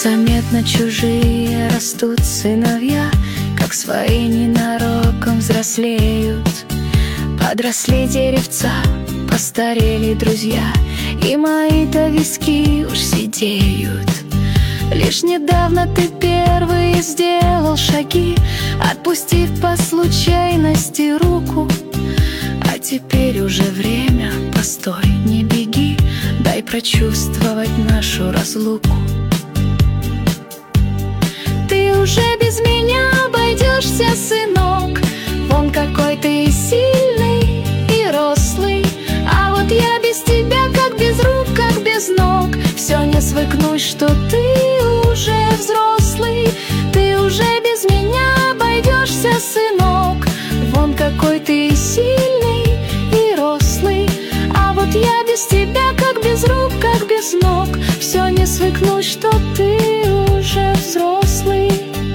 Незаметно чужие растут сыновья, как свои ненароком взрослеют. Подросли деревца, постарели друзья, и мои-то виски уж седеют. Лишь недавно ты первый сделал шаги, отпустив по случайности руку. А теперь уже время, постой, не беги, дай прочувствовать нашу разлуку. Ты уже без меня обойдешься, сынок, вон какой ты сильный и рослый. А вот я без тебя, как без рук, как без ног, все не свыкнусь, что ты уже взрослый. Ты уже без меня обойдешься, сынок, вон какой ты сильный и рослый. А вот я без тебя, как без рук, как без ног, все не свыкнусь, что ты уже взрослый.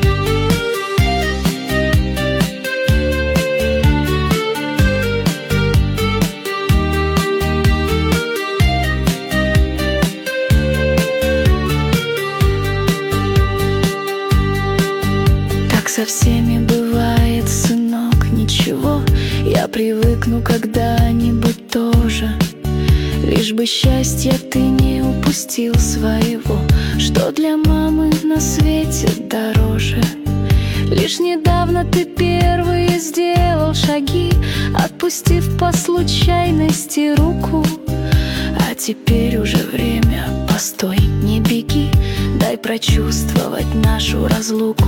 Со всеми бывает, сынок, ничего, я привыкну когда-нибудь тоже. Лишь бы счастья ты не упустил своего, что для мамы на свете дороже. Лишь недавно ты первый сделал шаги, отпустив по случайности руку. А теперь уже время, постой, не беги, дай прочувствовать нашу разлуку.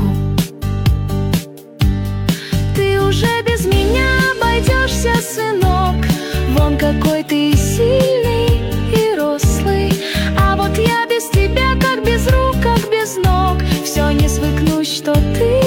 Ты уже без меня обойдешься, сынок, вон какой ты сильный и рослый. А вот я без тебя, как без рук, как без ног, все не свыкнусь, что ты